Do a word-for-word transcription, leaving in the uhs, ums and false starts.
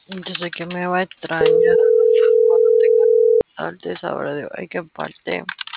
Yo sé que me va a extrañar cuando tenga tarde, sabrá de ay qué parte.